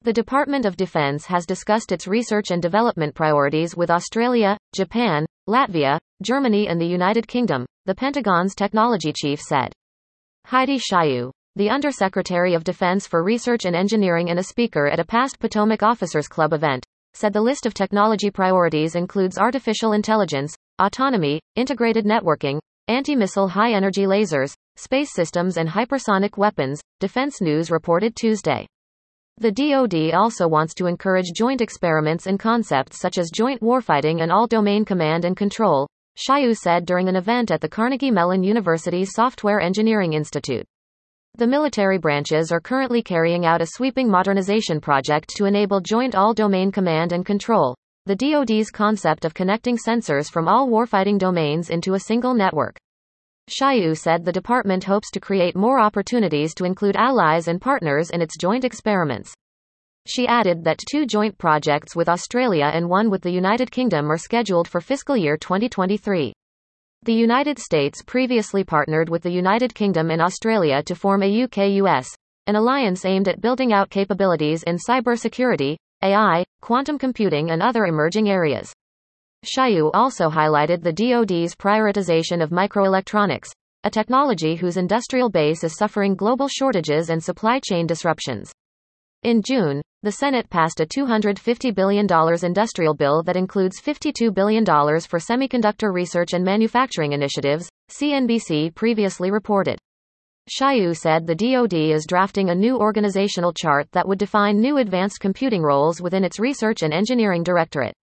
The Department of Defense has discussed its research and development priorities with Australia, Japan, Latvia, Germany and the United Kingdom, the Pentagon's technology chief said. Heidi Shyu, the Undersecretary of Defense for Research and Engineering and a speaker at a past Potomac Officers Club event, said the list of technology priorities includes artificial intelligence, autonomy, integrated networking, anti-missile high-energy lasers, space systems and hypersonic weapons, Defense News reported Tuesday. The DoD also wants to encourage joint experiments and concepts such as joint warfighting and all-domain command and control, Shyu said during an event at the Carnegie Mellon University's Software Engineering Institute. The military branches are currently carrying out a sweeping modernization project to enable joint all-domain command and control, the DoD's concept of connecting sensors from all warfighting domains into a single network. Shyu said the department hopes to create more opportunities to include allies and partners in its joint experiments. She added that 2 joint projects with Australia and 1 with the United Kingdom are scheduled for fiscal year 2023. The United States previously partnered with the United Kingdom and Australia to form a UK-US, an alliance aimed at building out capabilities in cybersecurity, AI, quantum computing and other emerging areas. Shyu also highlighted the DoD's prioritization of microelectronics, a technology whose industrial base is suffering global shortages and supply chain disruptions. In June, the Senate passed a $250 billion industrial bill that includes $52 billion for semiconductor research and manufacturing initiatives, CNBC previously reported. Shyu said the DoD is drafting a new organizational chart that would define new advanced computing roles within its Research and Engineering Directorate.